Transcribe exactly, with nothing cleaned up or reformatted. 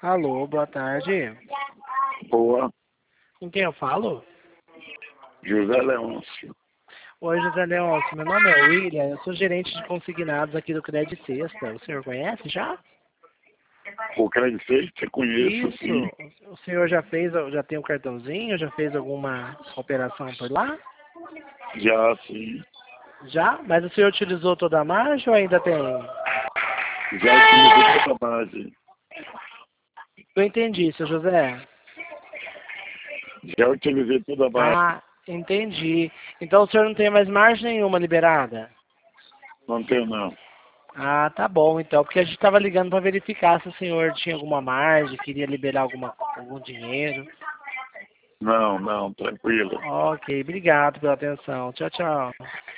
Alô, boa tarde. Boa, Com quem eu falo? José Leôncio. Oi, José Leôncio. Meu nome é William. Eu sou gerente de consignados aqui do Crédito Sexta. O senhor conhece já? O Crédito Sexta, conheço, sim. Isso. O senhor já fez, já tem o cartãozinho? Já fez alguma operação por lá? Já, sim. Já? Mas o senhor utilizou toda a margem ou ainda tem? Já utilizei toda a base. Eu entendi, seu José. Já utilizei toda a base. Ah, entendi. Então o senhor não tem mais margem nenhuma liberada? Não tenho, não. Ah, tá bom então, porque a gente estava ligando para verificar se o senhor tinha alguma margem, queria liberar alguma, algum dinheiro. Não, não, tranquilo. Ok, obrigado pela atenção. Tchau, tchau.